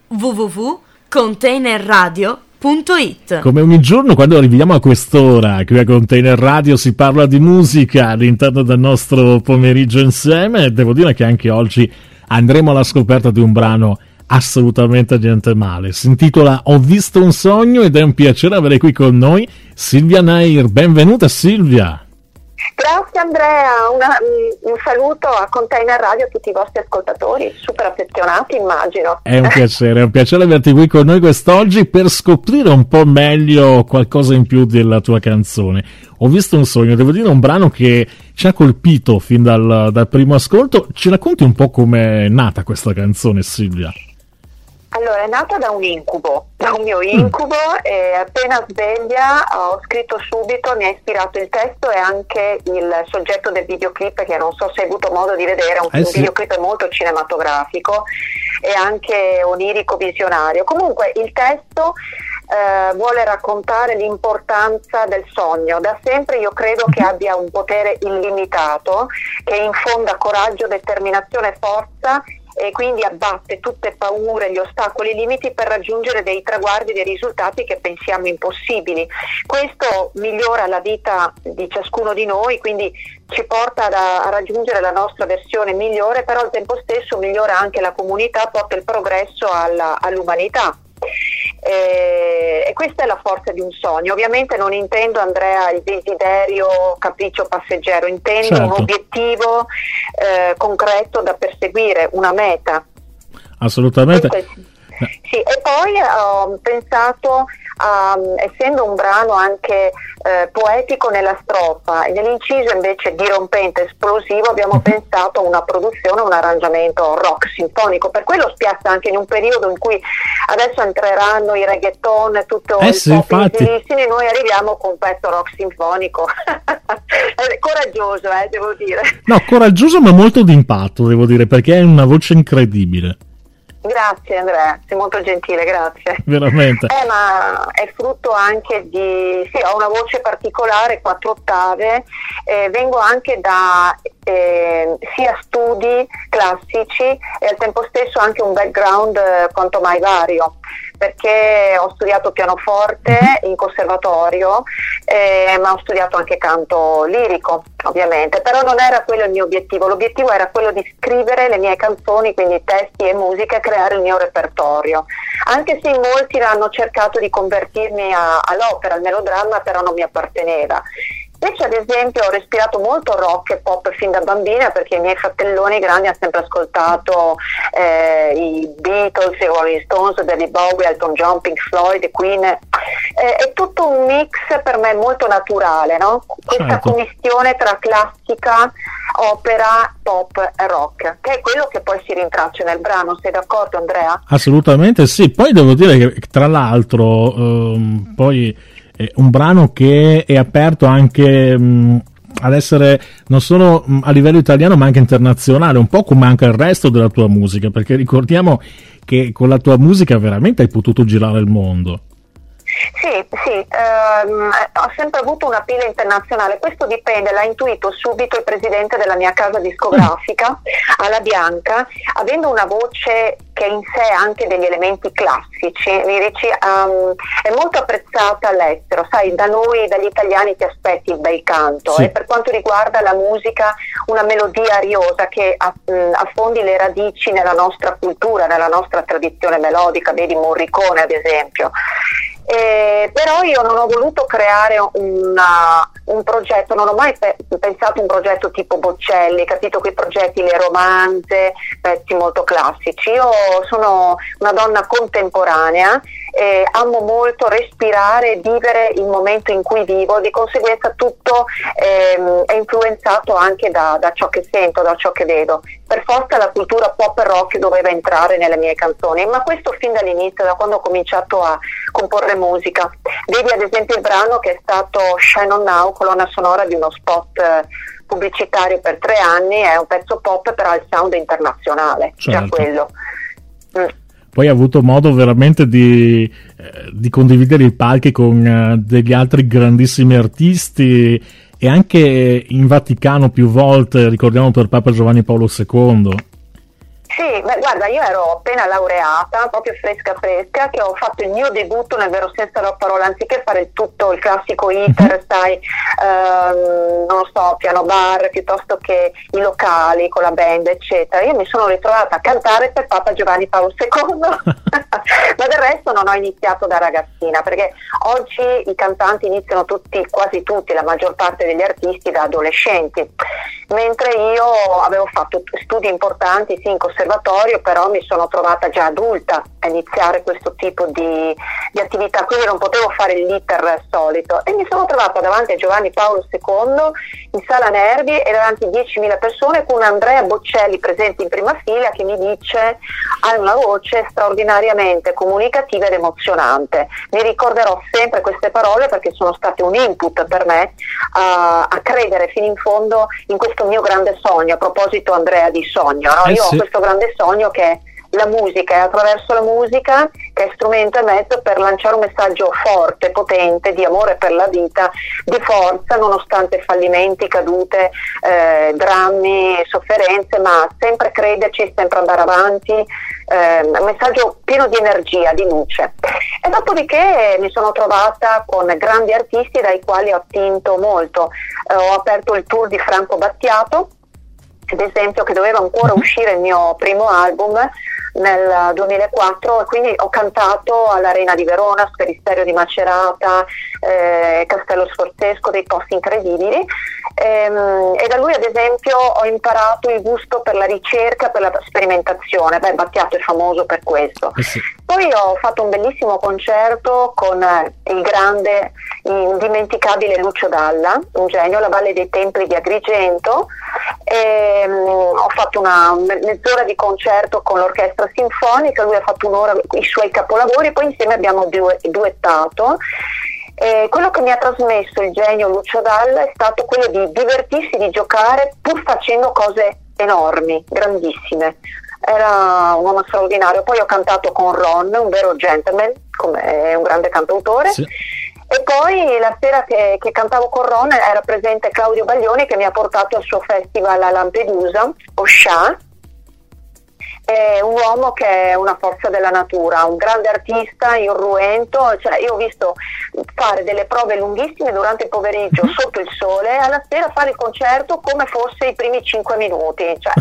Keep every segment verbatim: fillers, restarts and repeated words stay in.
w w w punto container radio punto it. Come ogni giorno quando arriviamo a quest'ora qui a Container Radio si parla di musica all'interno del nostro pomeriggio insieme, e devo dire che anche oggi andremo alla scoperta di un brano assolutamente niente male. Si intitola Ho visto un sogno ed è un piacere avere qui con noi Silvia Nair. Benvenuta Silvia. Grazie Andrea, Una, un saluto a Container Radio, a tutti i vostri ascoltatori, super affezionati immagino. È un piacere, è un piacere averti qui con noi quest'oggi per scoprire un po' meglio qualcosa in più della tua canzone. Ho visto un sogno, devo dire un brano che ci ha colpito fin dal, dal primo ascolto. Ci racconti un po' com'è nata questa canzone Silvia? Allora, è nata da un incubo, da un mio incubo, e appena sveglia ho scritto subito, mi ha ispirato il testo e anche il soggetto del videoclip, che non so se hai avuto modo di vedere, un, eh sì. un videoclip molto cinematografico e anche onirico visionario. Comunque il testo eh, vuole raccontare l'importanza del sogno. Da sempre io credo che abbia un potere illimitato, che infonda coraggio, determinazione e forza, e quindi abbatte tutte paure, gli ostacoli, i limiti per raggiungere dei traguardi, dei risultati che pensiamo impossibili. Questo migliora la vita di ciascuno di noi, quindi ci porta a, a raggiungere la nostra versione migliore, però al tempo stesso migliora anche la comunità, porta il progresso alla, all'umanità. E, e questa è la forza di un sogno. Ovviamente non intendo, Andrea, il desiderio capriccio passeggero, intendo certo. un obiettivo eh, concreto da perseguire, una meta. Assolutamente. Questo, sì, e poi ho pensato, um, essendo un brano anche eh, poetico nella strofa e nell'inciso invece dirompente, esplosivo, abbiamo mm-hmm. pensato a una produzione, un arrangiamento rock sinfonico. Per quello spiazza anche in un periodo in cui adesso entreranno i reggaeton, tutto eh il sì, pop infatti. easy, noi arriviamo con un pezzo rock sinfonico. Coraggioso, eh, devo dire. No, coraggioso ma molto d'impatto, devo dire, perché è una voce incredibile. Grazie Andrea, sei molto gentile, grazie. Veramente. Eh, ma è frutto anche di... Sì, ho una voce particolare, quattro ottave, eh, vengo anche da eh, sia studi classici e al tempo stesso anche un background eh, quanto mai vario, perché ho studiato pianoforte in conservatorio, eh, ma ho studiato anche canto lirico, ovviamente, però non era quello il mio obiettivo. L'obiettivo era quello di scrivere le mie canzoni, quindi testi e musica, e creare il mio repertorio, anche se in molti hanno cercato di convertirmi a, all'opera, al melodramma, però non mi apparteneva. Invece ad esempio ho respirato molto rock e pop fin da bambina, perché i miei fratelloni grandi hanno sempre ascoltato eh, i Beatles, i Rolling Stones, David Bowie, Elton John, Pink Floyd, Queen. Eh, è tutto un mix per me molto naturale, no? Questa certo. commistione tra classica, opera, pop e rock, che è quello che poi si rintraccia nel brano. Sei d'accordo Andrea? Assolutamente sì. Poi devo dire che tra l'altro um, poi un brano che è aperto anche mh, ad essere non solo mh, a livello italiano ma anche internazionale, un po' come anche il resto della tua musica, perché ricordiamo che con la tua musica veramente hai potuto girare il mondo. Sì, sì, ehm, ho sempre avuto una pila internazionale, questo dipende, l'ha intuito subito il presidente della mia casa discografica, Ala Bianca, avendo una voce che in sé ha anche degli elementi classici, lirici, um, è molto apprezzata all'estero, sai, da noi, dagli italiani ti aspetti il bel canto, sì. E per quanto riguarda la musica, una melodia ariosa che affondi le radici nella nostra cultura, nella nostra tradizione melodica, vedi Morricone ad esempio. Eh, però io non ho voluto creare una, un progetto, non ho mai pe- pensato un progetto tipo Boccelli, capito, quei progetti, le romanze, pezzi molto classici. Io sono una donna contemporanea, eh, amo molto respirare e vivere il momento in cui vivo, di conseguenza tutto ehm, è influenzato anche da, da ciò che sento, da ciò che vedo. Per forza la cultura pop e rock doveva entrare nelle mie canzoni, ma questo fin dall'inizio, da quando ho cominciato a comporre musica. Vedi ad esempio il brano che è stato Shine On Now, colonna sonora di uno spot pubblicitario per tre anni, è un pezzo pop però ha il sound internazionale, certo. Già quello. Mm. Poi hai avuto modo veramente di, eh, di condividere i palchi con eh, degli altri grandissimi artisti, e anche in Vaticano più volte, ricordiamo per Papa Giovanni Paolo secondo. Sì, beh, guarda, io ero appena laureata, proprio fresca fresca, che ho fatto il mio debutto nel vero senso della parola, anziché fare il tutto il classico iter, sai, ehm, non lo so, piano bar, piuttosto che i locali con la band, eccetera. Io mi sono ritrovata a cantare per Papa Giovanni Paolo secondo, ma del resto non ho iniziato da ragazzina, perché oggi i cantanti iniziano tutti, quasi tutti, la maggior parte degli artisti da adolescenti, mentre io avevo fatto studi importanti, sì, in conservatorio, però mi sono trovata già adulta a iniziare questo tipo di, di attività, quindi non potevo fare l'iter solito, e mi sono trovata davanti a Giovanni Paolo secondo in Sala Nervi e davanti a diecimila persone, con Andrea Bocelli presente in prima fila, che mi dice: hai una voce straordinariamente comunicativa ed emozionante. Mi ricorderò sempre queste parole, perché sono state un input per me a, a credere fino in fondo in questo mio grande sogno. A proposito, Andrea, di sogno, no? eh io sì. ho questo grande sogno che è la musica, e attraverso la musica, che è strumento e mezzo per lanciare un messaggio forte, potente, di amore per la vita, di forza, nonostante fallimenti, cadute, eh, drammi, sofferenze, ma sempre crederci, sempre andare avanti, eh, un messaggio pieno di energia, di luce. E dopodiché mi sono trovata con grandi artisti dai quali ho attinto molto. Eh, ho aperto il tour di Franco Battiato, ad esempio, che doveva ancora uscire il mio primo album nel duemilaquattro, e quindi ho cantato all'Arena di Verona, Sferisterio di Macerata, eh, Castello Sforzesco, dei posti incredibili, ehm, e da lui ad esempio ho imparato il gusto per la ricerca, per la sperimentazione. Beh, Battiato è famoso per questo. Eh sì. Poi ho fatto un bellissimo concerto con eh, il grande, indimenticabile Lucio Dalla, un genio, la Valle dei Templi di Agrigento, e, um, ho fatto una mezz'ora di concerto con l'orchestra sinfonica, lui ha fatto un'ora i suoi capolavori, poi insieme abbiamo due, duettato. E quello che mi ha trasmesso il genio Lucio Dalla è stato quello di divertirsi, di giocare, pur facendo cose enormi, grandissime. Era un uomo straordinario. Poi ho cantato con Ron, un vero gentleman, come un grande cantautore. Sì. E poi la sera che, che cantavo con Ron era presente Claudio Baglioni, che mi ha portato al suo festival a Lampedusa, Oscià. È un uomo che è una forza della natura, un grande artista, irruento. Cioè, io ho visto fare delle prove lunghissime durante il pomeriggio sotto il sole, e alla sera fare il concerto come fosse i primi cinque minuti, cioè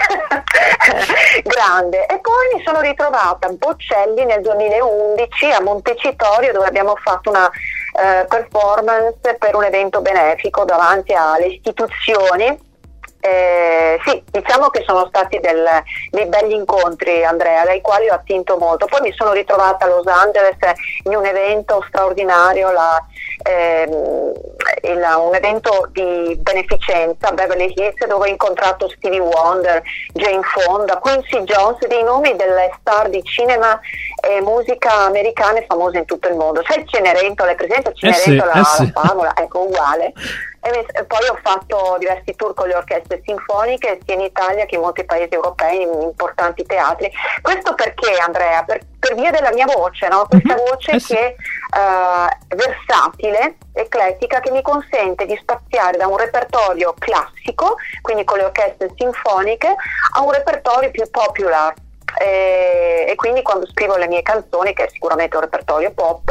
grande. E poi mi sono ritrovata a Bocelli nel duemilaundici a Montecitorio, dove abbiamo fatto una eh, performance per un evento benefico davanti alle istituzioni. Eh, sì, diciamo che sono stati del, dei belli incontri, Andrea, dai quali ho attinto molto. Poi mi sono ritrovata a Los Angeles in un evento straordinario, la, ehm, il, un evento di beneficenza a Beverly Hills, dove ho incontrato Stevie Wonder, Jane Fonda, Quincy Jones, dei nomi delle star di cinema e musica americane famose in tutto il mondo. Sai il Cenerentola, è presente il Cenerentola, eh sì, eh sì. la favola? Ecco, uguale. E poi ho fatto diversi tour con le orchestre sinfoniche sia in Italia che in molti paesi europei, in importanti teatri. Questo perché, Andrea? Per, per via della mia voce, no? Questa voce eh sì. che è uh, versatile, eclettica, che mi consente di spaziare da un repertorio classico, quindi con le orchestre sinfoniche, a un repertorio più popular. E, e quindi quando scrivo le mie canzoni, che è sicuramente un repertorio pop,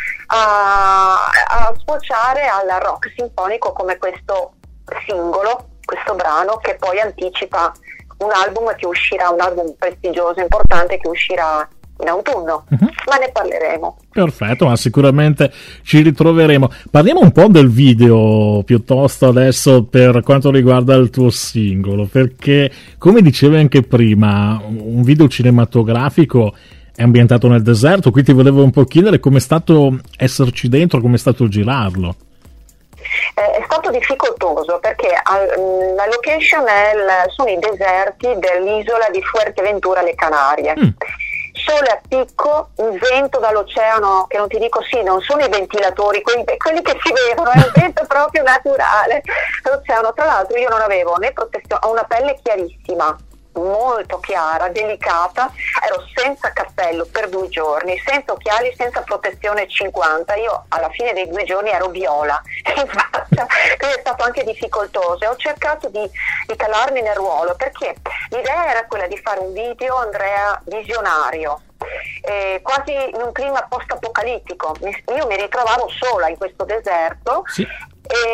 a, a sfociare al rock sinfonico, come questo singolo, questo brano che poi anticipa un album che uscirà, un album prestigioso, importante, che uscirà in autunno, uh-huh. ma ne parleremo. Perfetto, ma sicuramente ci ritroveremo. Parliamo un po' del video piuttosto adesso, per quanto riguarda il tuo singolo, perché come dicevi anche prima, un video cinematografico è ambientato nel deserto, qui ti volevo un po' chiedere com'è stato esserci dentro, com'è stato girarlo. È stato difficoltoso perché la location è il, sono i deserti dell'isola di Fuerteventura, le Canarie. Mm. Sole a picco, un vento dall'oceano che non ti dico, sì, non sono i ventilatori, quelli, quelli che si vedono, è un vento proprio naturale. L'oceano, tra l'altro io non avevo né protezione, ho una pelle chiarissima, molto chiara, delicata, ero senza cappello per due giorni, senza occhiali, senza protezione cinquanta, io alla fine dei due giorni ero viola in faccia, quindi è stato anche difficoltoso e ho cercato di, di calarmi nel ruolo, perché l'idea era quella di fare un video, Andrea, visionario, eh, quasi in un clima post-apocalittico. Io mi ritrovavo sola in questo deserto. Sì. E,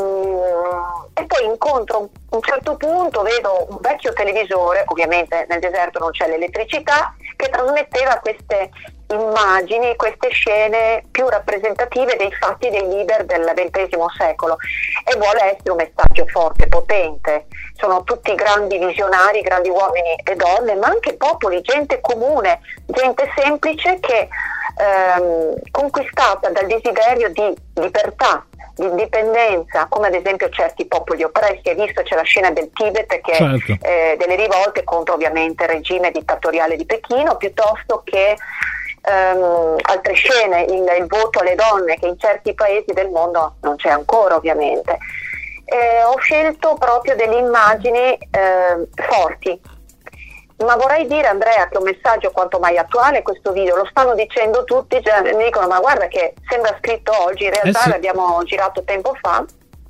e poi incontro a un certo punto, vedo un vecchio televisore, ovviamente nel deserto non c'è l'elettricità, che trasmetteva queste immagini, queste scene più rappresentative dei fatti dei leader del ventesimo secolo, e vuole essere un messaggio forte, potente. Sono tutti grandi visionari, grandi uomini e donne, ma anche popoli, gente comune, gente semplice che ehm, conquistata dal desiderio di libertà, di indipendenza, come ad esempio certi popoli oppressi. Hai visto, c'è la scena del Tibet, che certo. eh, delle rivolte contro ovviamente il regime dittatoriale di Pechino, piuttosto che ehm, altre scene, il, il voto alle donne, che in certi paesi del mondo non c'è ancora ovviamente. Eh, ho scelto proprio delle immagini eh, forti, ma vorrei dire, Andrea, che è un messaggio quanto mai attuale questo video, lo stanno dicendo tutti, cioè, mi dicono ma guarda che sembra scritto oggi, in realtà eh sì. l'abbiamo girato tempo fa,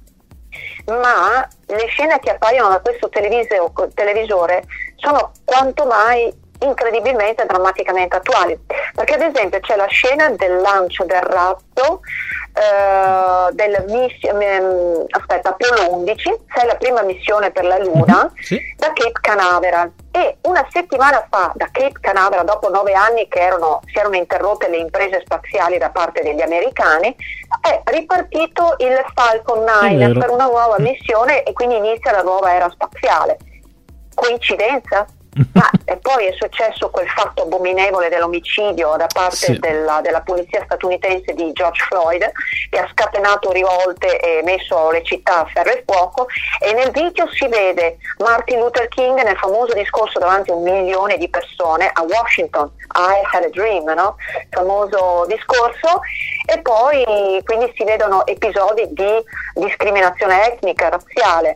ma le scene che appaiono da questo televisore sono quanto mai incredibilmente, drammaticamente attuali, perché ad esempio c'è la scena del lancio del razzo Uh, del miss- um, aspetta, Apollo undici, è la prima missione per la Luna, uh-huh, sì. da Cape Canaveral, e una settimana fa da Cape Canaveral, dopo nove anni che erano, si erano interrotte le imprese spaziali da parte degli americani, è ripartito il Falcon nove per una nuova missione, e quindi inizia la nuova era spaziale. Coincidenza? Ma e poi è successo quel fatto abominevole dell'omicidio da parte sì. della, della polizia statunitense di George Floyd, che ha scatenato rivolte e messo le città a ferro e fuoco, e nel video si vede Martin Luther King nel famoso discorso davanti a un milione di persone a Washington, I had a dream, no? Famoso discorso, e poi quindi si vedono episodi di discriminazione etnica, razziale.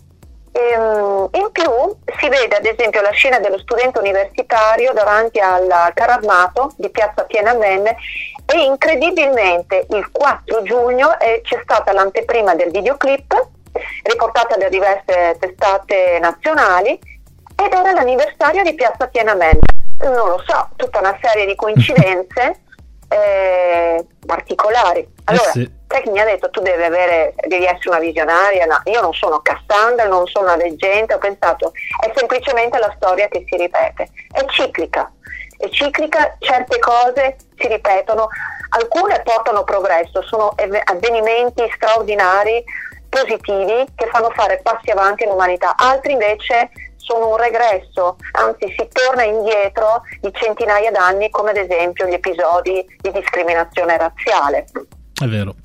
In più si vede ad esempio la scena dello studente universitario davanti al carro armato di piazza Tiananmen, e incredibilmente il quattro giugno eh, c'è stata l'anteprima del videoclip riportata da diverse testate nazionali, ed era l'anniversario di piazza Tiananmen. Non lo so, tutta una serie di coincidenze eh, particolari. Allora, eh sì. sai che mi ha detto tu devi avere, devi essere una visionaria? No, io non sono Cassandra, non sono una leggenda, ho pensato è semplicemente la storia che si ripete, è ciclica, è ciclica, certe cose si ripetono, alcune portano progresso, sono avvenimenti straordinari, positivi, che fanno fare passi avanti all'umanità, altri invece sono un regresso, anzi si torna indietro di centinaia d'anni, come ad esempio gli episodi di discriminazione razziale. È vero.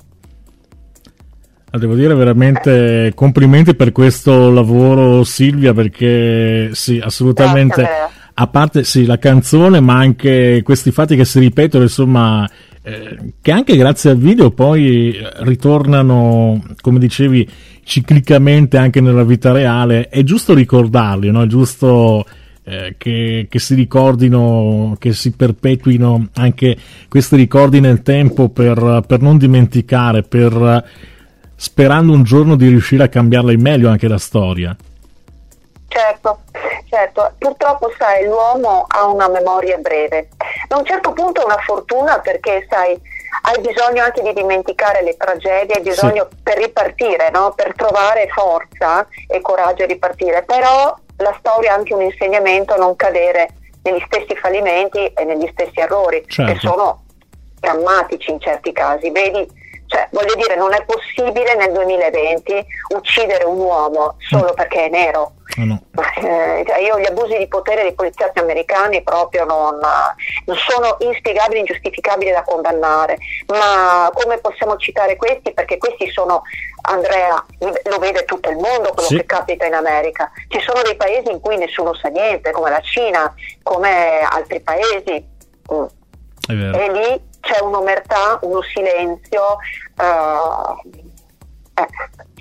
Devo dire veramente complimenti per questo lavoro, Silvia, perché sì, assolutamente, Grazie, a parte sì la canzone, ma anche questi fatti che si ripetono, insomma, eh, che anche grazie al video poi ritornano, come dicevi, ciclicamente anche nella vita reale. È giusto ricordarli, no? È giusto eh, che, che si ricordino, che si perpetuino anche questi ricordi nel tempo, per, per non dimenticare, per sperando un giorno di riuscire a cambiarla in meglio anche la storia. Certo, certo, purtroppo sai, l'uomo ha una memoria breve. Da un certo punto è una fortuna, perché sai, hai bisogno anche di dimenticare le tragedie, hai bisogno sì. per ripartire, no? Per trovare forza e coraggio a ripartire, però la storia ha anche un insegnamento a non cadere negli stessi fallimenti e negli stessi errori, certo. che sono drammatici in certi casi. Vedi, cioè, voglio dire, non è possibile nel duemilaventi uccidere un uomo solo mm. perché è nero. Oh no. eh, io gli abusi di potere dei poliziotti americani proprio non, non sono inspiegabili, ingiustificabili da condannare, ma come possiamo citare questi? Perché questi sono, Andrea, lo vede tutto il mondo quello sì. che capita in America. Ci sono dei paesi in cui nessuno sa niente, come la Cina, come altri paesi, mm. È vero. E lì c'è un'omertà, uno silenzio, uh, ecco.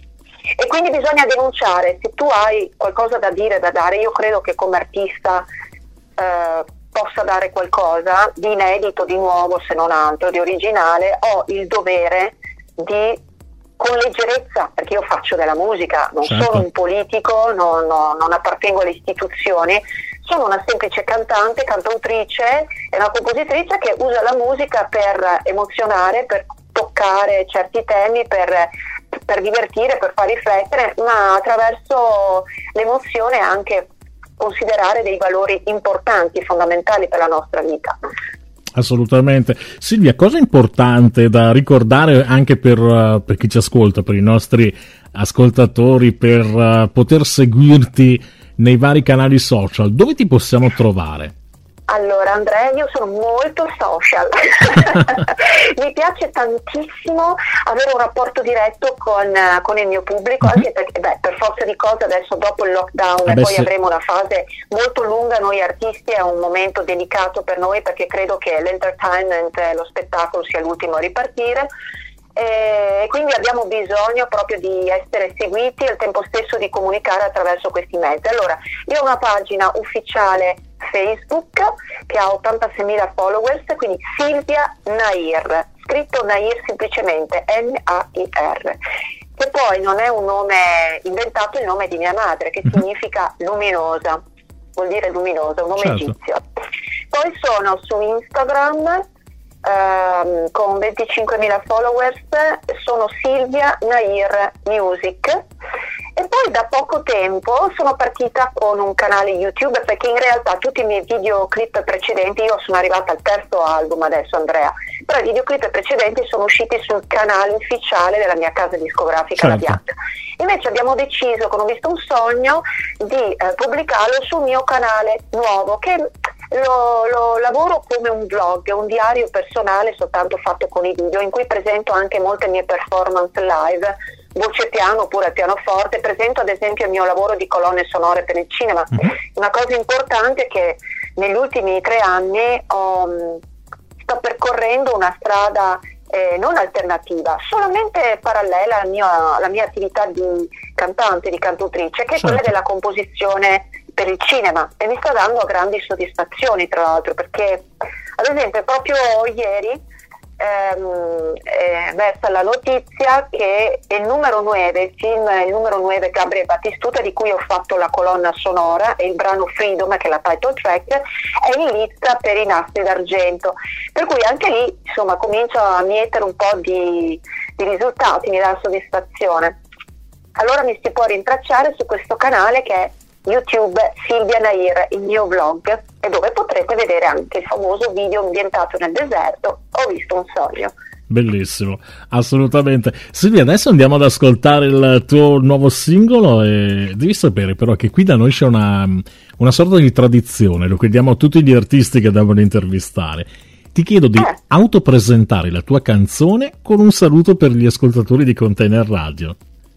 E quindi bisogna denunciare. Se tu hai qualcosa da dire, da dare, io credo che come artista eh, possa dare qualcosa di inedito, di nuovo, se non altro, di originale, ho il dovere di, con leggerezza, perché io faccio della musica, non certo. sono un politico, non, non, non appartengo alle istituzioni, sono una semplice cantante, cantautrice e una compositrice che usa la musica per emozionare, per toccare certi temi, per, per divertire, per far riflettere, ma attraverso l'emozione anche considerare dei valori importanti, fondamentali per la nostra vita. Assolutamente. Silvia, cosa importante da ricordare anche per, uh, per chi ci ascolta, per i nostri ascoltatori, per uh, poter seguirti nei vari canali social, dove ti possiamo trovare? Allora Andrea, io sono molto social, mi piace tantissimo avere un rapporto diretto con, con il mio pubblico, uh-huh. anche perché beh, per forza di cose adesso dopo il lockdown eh e beh, poi sì. avremo una fase molto lunga, noi artisti è un momento delicato per noi perché credo che l'entertainment e lo spettacolo sia l'ultimo a ripartire. E quindi abbiamo bisogno proprio di essere seguiti e al tempo stesso di comunicare attraverso questi mezzi. Allora, io ho una pagina ufficiale Facebook che ha ottantaseimila followers, quindi Silvia Nair, scritto Nair semplicemente N A I R, che poi non è un nome inventato, è il nome di mia madre, che significa luminosa, vuol dire luminosa, un nome certo. egizio. Poi sono su Instagram Um, con venticinquemila followers, sono Silvia Nair Music, e poi da poco tempo sono partita con un canale YouTube, perché in realtà tutti i miei videoclip precedenti, io sono arrivata al terzo album adesso Andrea, però i videoclip precedenti sono usciti sul canale ufficiale della mia casa discografica, certo. La Bianca. Invece abbiamo deciso, con Ho visto un sogno, di eh, pubblicarlo sul mio canale nuovo, che Lo, lo lavoro come un vlog, un diario personale soltanto fatto con i video, in cui presento anche molte mie performance live, voce piano oppure pianoforte, presento ad esempio il mio lavoro di colonne sonore per il cinema. Mm-hmm. Una cosa importante è che negli ultimi tre anni ho, sto percorrendo una strada eh, non alternativa, solamente parallela al mio, alla mia attività di cantante, di cantautrice, che è certo. quella della composizione per il cinema, e mi sta dando grandi soddisfazioni, tra l'altro, perché ad esempio proprio ieri ehm, è emersa la notizia che il numero nove, il film Il numero nove Gabriel Battistuta, di cui ho fatto la colonna sonora, e il brano Freedom, che è la title track, è in lista per i Nastri d'Argento, per cui anche lì insomma comincio a mietere un po' di, di risultati, mi dà soddisfazione. Allora mi si può rintracciare su questo canale che è YouTube Silvia Nair, il mio vlog, e dove potrete vedere anche il famoso video ambientato nel deserto, Ho visto un sogno. Bellissimo, assolutamente. Silvia, adesso andiamo ad ascoltare il tuo nuovo singolo, e devi sapere però che qui da noi c'è una, una sorta di tradizione, lo chiediamo a tutti gli artisti che devono intervistare. Ti chiedo di eh. autopresentare la tua canzone con un saluto per gli ascoltatori di Container Radio.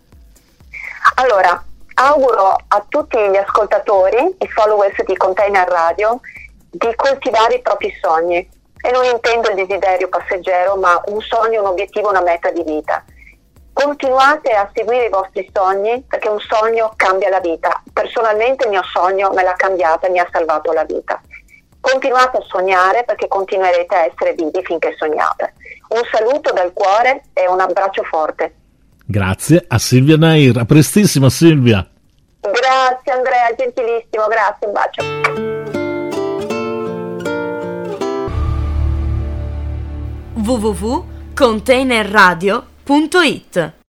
Allora, auguro a tutti gli ascoltatori, i followers di Container Radio, di coltivare i propri sogni, e non intendo il desiderio passeggero, ma un sogno, un obiettivo, una meta di vita. Continuate a seguire i vostri sogni, perché un sogno cambia la vita. Personalmente il mio sogno me l'ha cambiata, mi ha salvato la vita. Continuate a sognare, perché continuerete a essere vivi finché sognate. Un saluto dal cuore e un abbraccio forte. Grazie a Silvia Nair, a prestissimo Silvia. Grazie Andrea, gentilissimo, grazie, un bacio. w w w punto container radio punto it